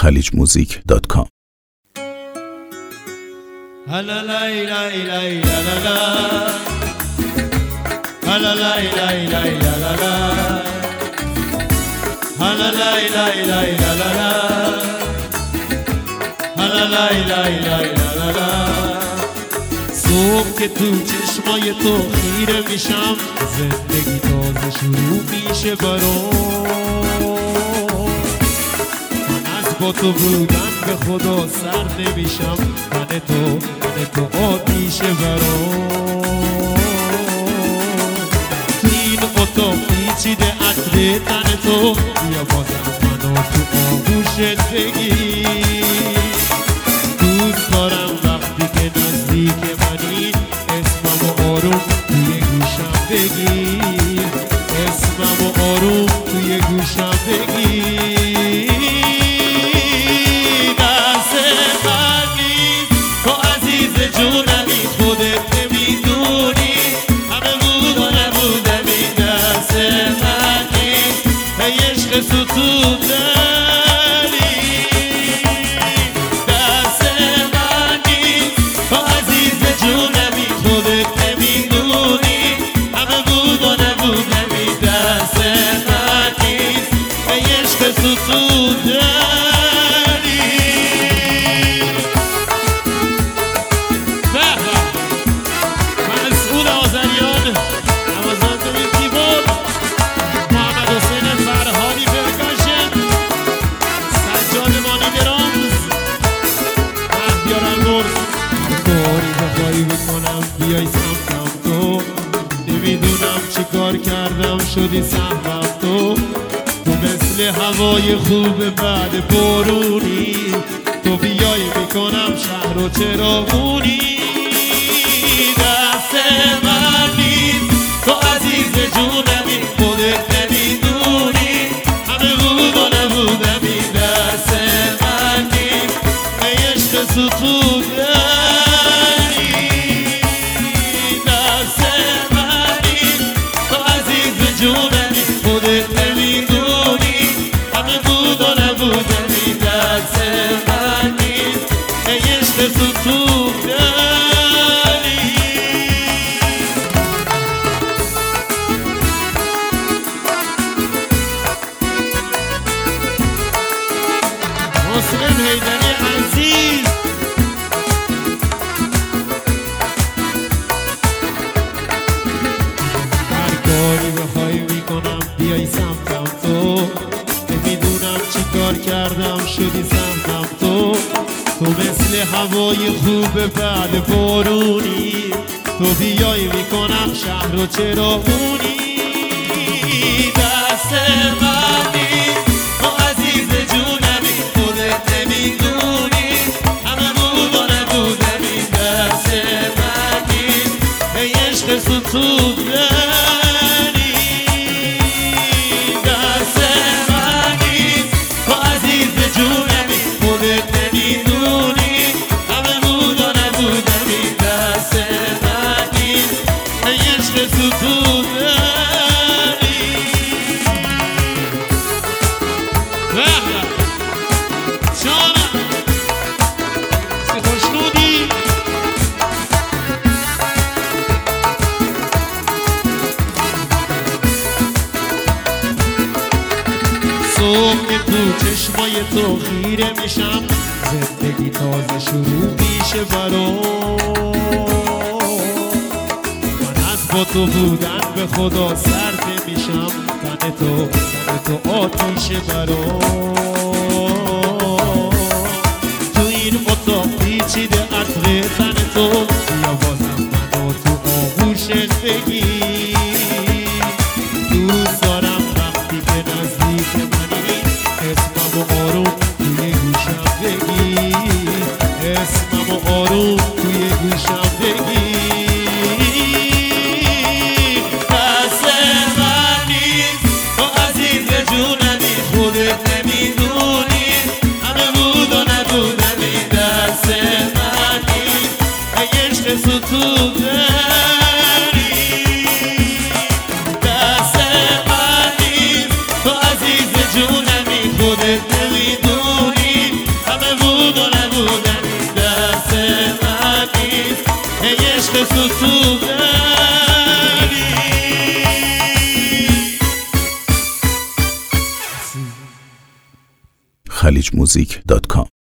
www.khalichmusic.com. صبح که تو چشمای تو خیره میشم، زندگی تازه شروع میشه برام. من از با تو بودن به خدا سر نمیشم، من تو آتیشه برام. تو این اتاق پیچیده عطر تن تو، بیا بازم منو تو آغوشت بگیر. دوست دارم وقتی که نزدیک منی، اسممو آروم توی گوشم بگیر. اسممو آروم توی گوشم بگیر. دست من نیست تو عزیز جونمی، خودت نمیدونی همه بود و نبودم. این دست من نیست ای عشق ستوده. مسئول آذریان نوازنده کیبورد محمد حسین فرهادی پرکاشن، سجاد مانی درامز، مهدیار البرز. کاری بخوایی بکنم بیای سمتم تو، نمیدونم چی کار کردم شدی سهمم تو. تو مثل هوای خوب بعد بارونی، تو بیای میکنم شهر و چراغونی. دست من نیست تو عزیز جونمی، خودت نمیدونی همه بود و نبودم. این دست من نیست ای عشق ستودنی. دست من نیست تو عزیز جونمی، خودت نمیدونی همه بود و نبودم. این دست من نیست ای عشق ستودنی. مسلم حیدری عزیز، هر کاری بخوای میکنم بیای سمتم تو، نمیدونم چی کار کردم شدی سمتم تو. تو مثل هوای خوب بعد بارونی، تو بیای میکنم شهر و چراغونی. دست من نیست تو عزیز جونمی، خودت نمیدونی همه بود و نبودم. این دست من نیست ای عشق ستودنی. دست من نیست تو عزیز جونمی، خودت نمیدونی همه بود و نبودم. این دست من نیست ای عشق ستودنی. صبح که تو چشمای تو خیره میشم، زندگی تازه شروع میشه برام. من از با تو بودن به خدا سر نمیشم، تن تو آتیشه برام. تو این اتاق پیچیده عطر تن تو، بیا بازم منو تو آغوشت بگیر. دوست دارم وقتی که نزدیک منی، اسممو آروم توی گوشم بگیر. اسممو آروم توی گوشم بگیر. دست من نیست تو عزیز جونمی، خودت نمیدونی khaliجmusic.com.